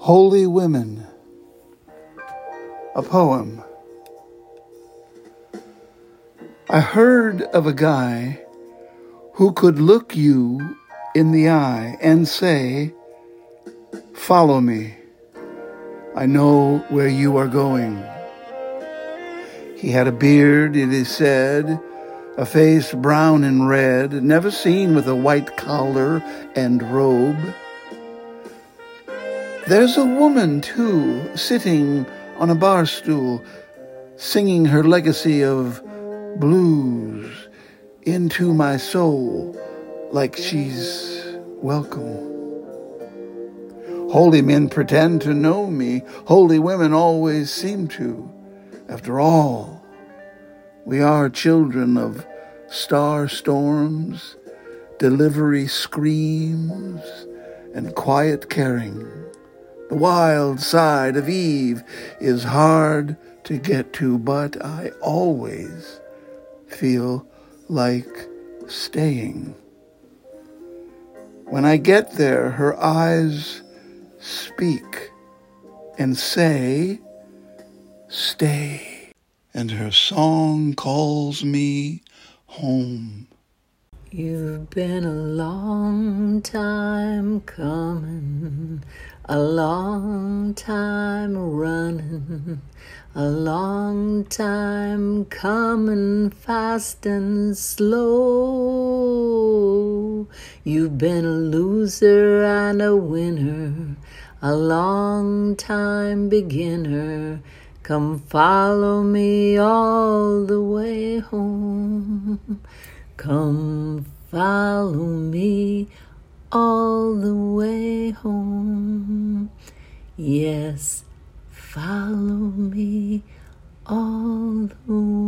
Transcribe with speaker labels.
Speaker 1: Holy Women, a poem. I heard of a guy who could look you in the eye and say, "Follow me. I know where you are going." He had a beard, it is said, a face brown and red, never seen with a white collar and robe. There's a woman, too, sitting on a bar stool, singing her legacy of blues into my soul like she's welcome. Holy men pretend to know me. Holy women always seem to. After all, we are children of star storms, delivery screams, and quiet caring. The wild side of Eve is hard to get to, but I always feel like staying. When I get there, her eyes speak and say, "Stay." And her song calls me home.
Speaker 2: You've been a long time coming, a long time running, a long time coming fast and slow. You've been a loser and a winner, a long time beginner. Come follow me all the way home. Come follow me all the way home. Yes, follow me all the